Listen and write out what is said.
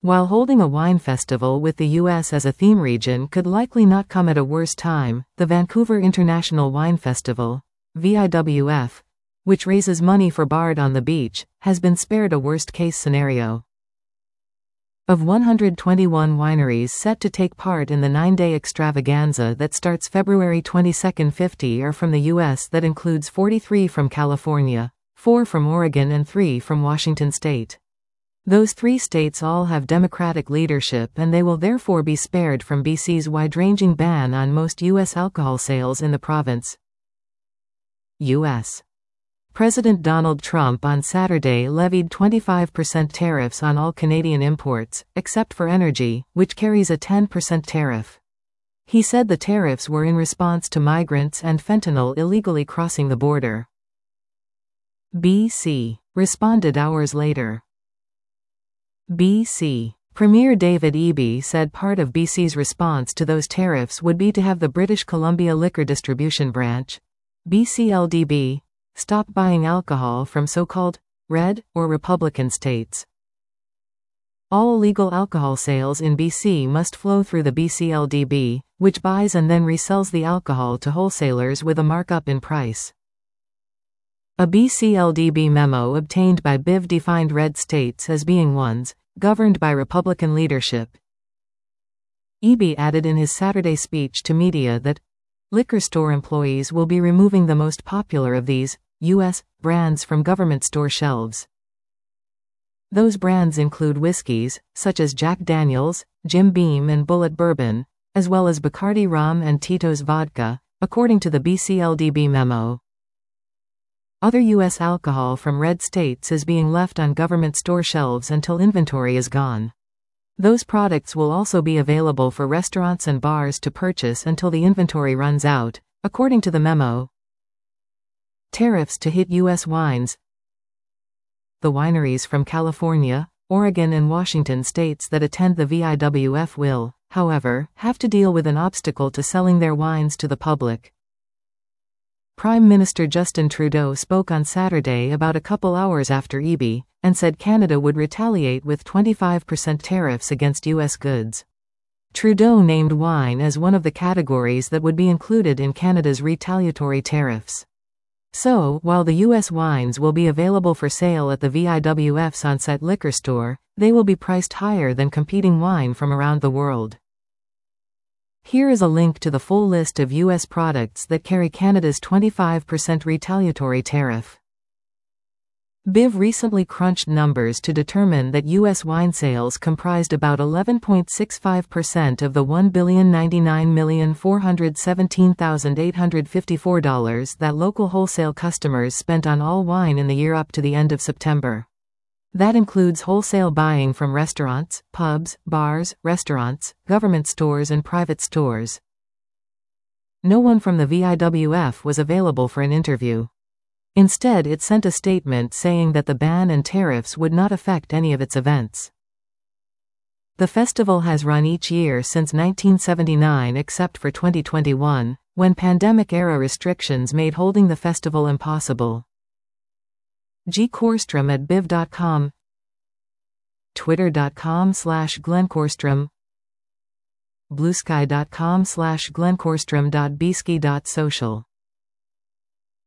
While holding a wine festival with the U.S. as a theme region could likely not come at a worse time, the Vancouver International Wine Festival, VIWF, which raises money for Bard on the Beach, has been spared a worst-case scenario. Of 121 wineries set to take part in the 9-day extravaganza that starts February 22, 50 are from the U.S. That includes 43 from California, 4 from Oregon and 3 from Washington state. Those 3 states all have Democratic leadership and they will therefore be spared from BC's wide-ranging ban on most U.S. alcohol sales in the province. U.S. President Donald Trump on Saturday levied 25% tariffs on all Canadian imports, except for energy, which carries a 10% tariff. He said the tariffs were in response to migrants and fentanyl illegally crossing the border. BC responded hours later. BC Premier David Eby said part of BC's response to those tariffs would be to have the British Columbia Liquor Distribution Branch, BCLDB, stop buying alcohol from so-called red or Republican states. All legal alcohol sales in BC must flow through the BCLDB, which buys and then resells the alcohol to wholesalers with a markup in price. A BCLDB memo obtained by BIV defined red states as being ones governed by Republican leadership. Eby added in his Saturday speech to media that liquor store employees will be removing the most popular of these U.S. brands from government store shelves. Those brands include whiskeys, such as Jack Daniel's, Jim Beam and Bulleit Bourbon, as well as Bacardi Rum and Tito's Vodka, according to the BCLDB memo. Other U.S. alcohol from red states is being left on government store shelves until inventory is gone. Those products will also be available for restaurants and bars to purchase until the inventory runs out, according to the memo. Tariffs to hit U.S. wines. The wineries from California, Oregon and Washington states that attend the VIWF will, however, have to deal with an obstacle to selling their wines to the public. Prime Minister Justin Trudeau spoke on Saturday about a couple hours after Eby, and said Canada would retaliate with 25% tariffs against U.S. goods. Trudeau named wine as one of the categories that would be included in Canada's retaliatory tariffs. So, while the U.S. wines will be available for sale at the VIWF's on-site liquor store, they will be priced higher than competing wine from around the world. Here is a link to the full list of U.S. products that carry Canada's 25% retaliatory tariff. BIV recently crunched numbers to determine that U.S. wine sales comprised about 11.65% of the $1,099,417,854 that local wholesale customers spent on all wine in the year up to the end of September. That includes wholesale buying from restaurants, pubs, bars, restaurants, government stores and private stores. No one from the VIWF was available for an interview. Instead, it sent a statement saying that the ban and tariffs would not affect any of its events. The festival has run each year since 1979 except for 2021, when pandemic-era restrictions made holding the festival impossible. G. Korstrom at BIV.com, Twitter.com/GlenKorstrom, Bluesky.com/GlenKorstrom.bsky.social.